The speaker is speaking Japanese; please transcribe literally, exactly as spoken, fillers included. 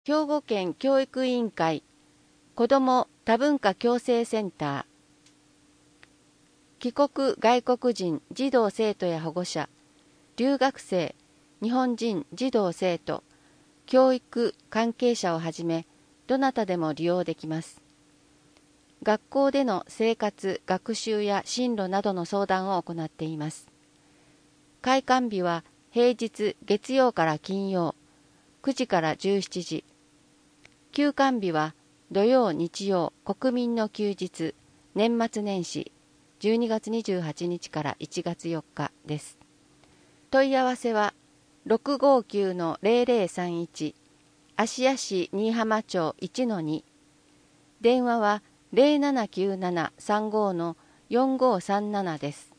兵庫県教育委員会子ども多文化共生センター、帰国外国人児童生徒や保護者、留学生、日本人児童生徒、教育関係者をはじめ、どなたでも利用できます。学校での生活、学習や進路などの相談を行っています。開館日は平日月曜から金曜、くじからじゅうしちじ。休館日は土曜日曜国民の休日年末年始じゅうにがつにじゅうはちにちからいちがつよっかです。問い合わせは ろくごきゅうのゼロゼロさんいち 芦屋市新居浜町 いちのに、 電話は ゼロななきゅうななさんごのよんごさんななです。